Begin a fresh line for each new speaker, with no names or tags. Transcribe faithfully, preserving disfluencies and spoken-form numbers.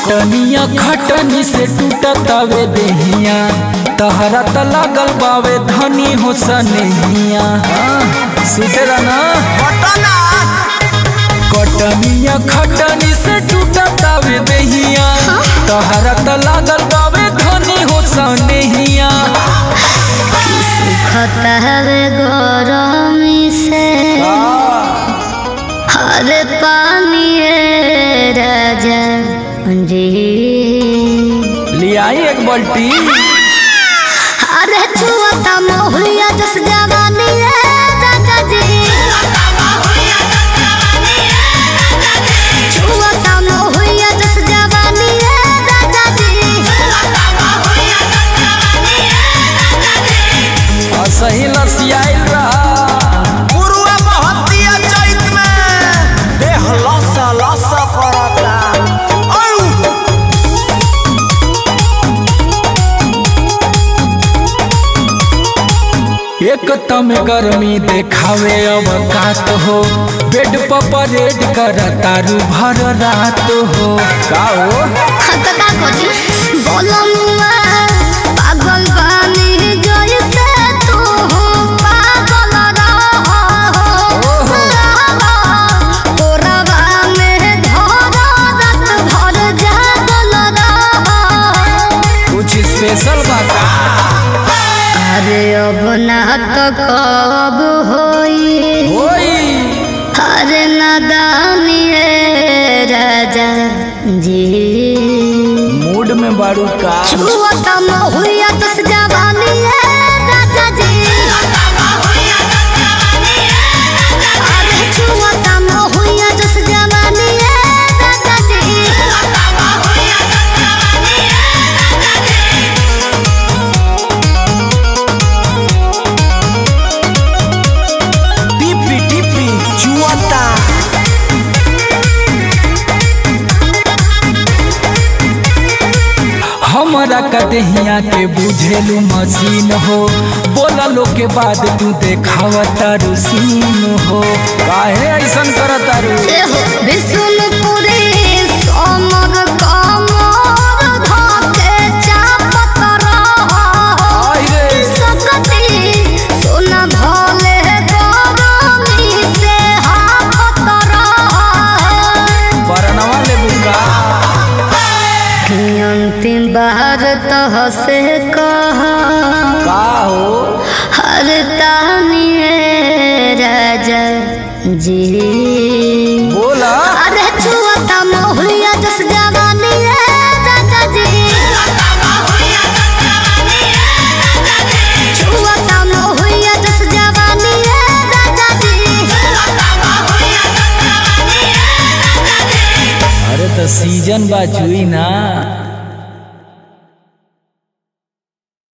कटनिया खटनी से टूटतावे देहिया तहरा त लागल बावे धनी हो सनेहिया सुतेरा ना कटनिया खटनी से टूटतावे देहिया तहरा त लागल बावे धनी हो सनेहिया
सुखतावे गरमी से हर पानी राजा जी
ले आई एक बाल्टी
अरे छुआता मोहलिया जस जवानी राजा जी छुआता मोहलिया जस जवानी राजा जी
और सही लसियाइल रहा
पुरुआ महतिया चैत में देह लसा लसा करता
एक तम गर्मी देखावे अब कात हो बेड पर परेड कर तारू भर रात हो का हो
खत का कोजी बोलमुआ पागल बानी जैसे तू पागल रहो तोरवा में धरा रात भर जागल रहो
कुछ स्पेशल बात
अरे अब ना तो कब होई
होई
अरे नादानी राजा जी
मूड में बारू का
छुआता मोहलिया जस जवानी राजा जी अरे छुआता मोहलिया जस जवानी राजा जी
टिपी टिपी चुआता
हमरा कदहिया के बुझेलू मशीन हो बोला लो के बाद तू देखावा तारू सीन हो काहे ऐसन करत तारू
विष्णुपुरी सोमर कमर धके चापत रहो सकती सोना भोले गरमी से हाफत रहो
परनवा ले बुका
अंतिम बार तो से कहा
का हो
हर तानी राजा जी
बोला
अरे छुआता मोहलिया जस जवानी राजा जी छुआता मोहलिया जस जवानी राजा जी
अरे तो सीजन बा चुई ना।